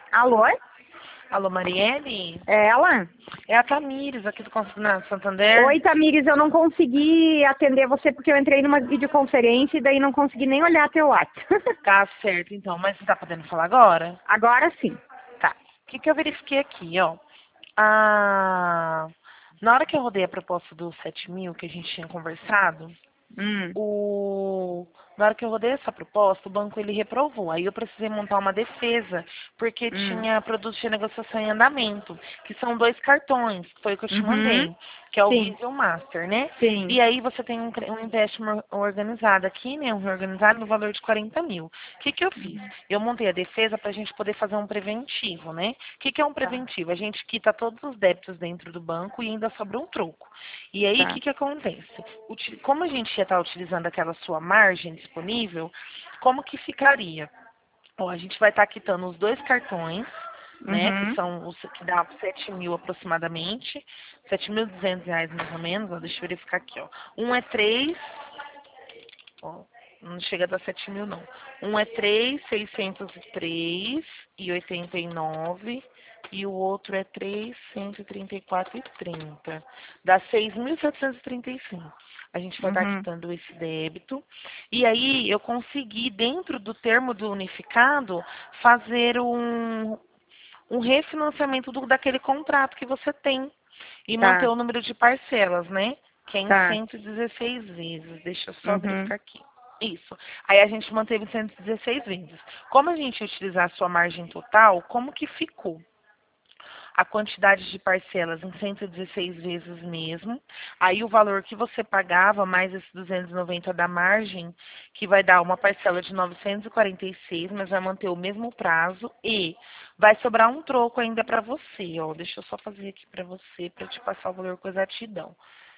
Alô? Alô, Marielle? É ela? É a Tamires, aqui do Consulado Santander. Oi, Tamires, eu não consegui atender você porque eu entrei numa videoconferência e daí não consegui nem olhar teu WhatsApp. Tá certo, então. Mas você tá podendo falar agora? Agora sim. Tá. O que eu verifiquei aqui, ó? Ah, na hora que eu rodei a proposta dos 7.000 que a gente tinha conversado, Hum, na hora que eu rodei essa proposta, o banco ele reprovou. Aí eu precisei montar uma defesa, porque hum. tinha produtos de negociação em andamento, que são 2 cartões, que foi o que eu te Uhum. mandei, que é o Sim, Visa e o Master, né? sim. E aí você tem um empréstimo organizado aqui, né? Um reorganizado no valor de 40.000. O que eu fiz? Eu montei a defesa para a gente poder fazer um preventivo, né? O que é um Tá, preventivo? A gente quita todos os débitos dentro do banco e ainda sobra um troco. E aí, o tá. que acontece? Como a gente ia estar utilizando aquela sua margem disponível, como que ficaria? Ó, a gente vai estar quitando os 2 cartões, né, que Uhum. são os que dá 7.000 aproximadamente, 7.200 reais mais ou menos, ó, deixa eu verificar aqui, ó. Um é 3, ó, não chega a dar 7.000 não. Um é 3.603,89 e o outro é 3.134,30. Dá 6.735. A gente vai estar Uhum. quitando esse débito. E aí eu consegui, dentro do termo do unificado, fazer um refinanciamento daquele contrato que você tem. E manter Tá, o número de parcelas, né? Que é em tá. 116 vezes. Deixa eu só Uhum. verificar aqui. Isso. Aí a gente manteve 116 vezes. Como a gente utilizar a sua margem total, como que ficou? A quantidade de parcelas em 116 vezes mesmo. Aí o valor que você pagava, mais esses 290 da margem, que vai dar uma parcela de 946, mas vai manter o mesmo prazo e vai sobrar um troco ainda para você, ó. Deixa eu só fazer aqui para você, para te passar o valor com exatidão.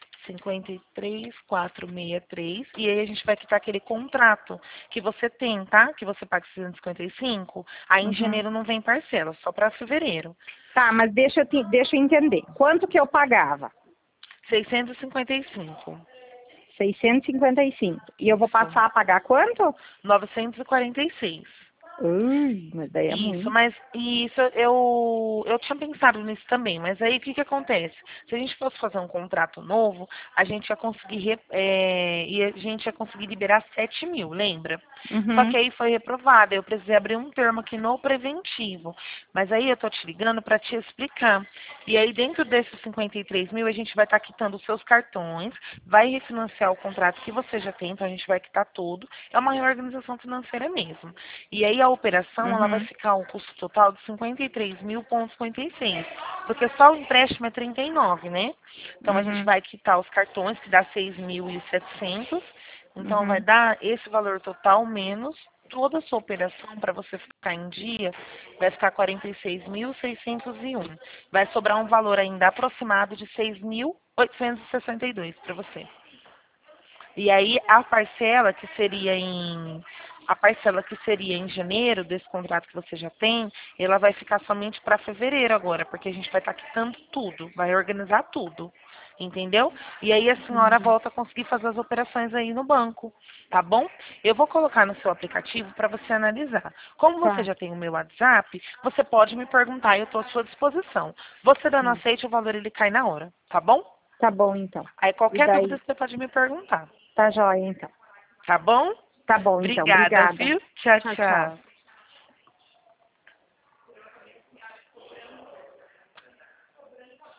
53.463. E aí a gente vai quitar aquele contrato que você tem, tá? Que você paga 655. Aí em Uhum. janeiro não vem parcela, só para fevereiro. Tá, mas deixa eu entender. Quanto que eu pagava? 655. 655. E eu vou Isso. passar a pagar quanto? 946. Mas daí é Isso, muito. mas isso eu tinha pensado nisso também, mas aí o que acontece? Se a gente fosse fazer um contrato novo, a gente ia conseguir e a gente ia conseguir liberar 7.000, lembra? Só que Uhum. aí foi reprovado, eu precisei abrir um termo aqui no preventivo. Mas aí eu tô te ligando para te explicar. E aí dentro desses 53.000 a gente vai estar quitando os seus cartões, vai refinanciar o contrato que você já tem, então a gente vai quitar tudo. É uma reorganização financeira mesmo. E aí a operação ela vai Uhum. ficar um custo total de 53.000,56, porque só o empréstimo é 39, né? Então a gente Uhum. vai quitar os cartões, que dá 6.700. Então vai Uhum. dar esse valor total menos toda a sua operação para você ficar em dia, vai ficar 46.601. Vai sobrar um valor ainda aproximado de 6.862 para você. E aí a parcela que seria em janeiro desse contrato que você já tem, ela vai ficar somente para fevereiro agora, porque a gente vai estar quitando tudo, vai organizar tudo. Entendeu? E aí a senhora Uhum. volta a conseguir fazer as operações aí no banco, tá bom? Eu vou colocar no seu aplicativo para você analisar. Como você Tá. já tem o meu WhatsApp, você pode me perguntar, eu estou à sua disposição. Você dando Hum. aceite, o valor ele cai na hora, tá bom? Tá bom, então. Aí E qualquer dúvida daí? você pode me perguntar. Tá jóia, então. Tá bom? Tá bom, então. Obrigada, Obrigada. viu? Tchau, Tchau, tchau. tchau.